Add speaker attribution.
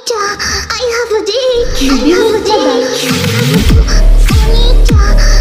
Speaker 1: ちゃん I have a D I
Speaker 2: 急に
Speaker 1: have a D
Speaker 2: 言っちゃダメ。
Speaker 1: お兄ちゃん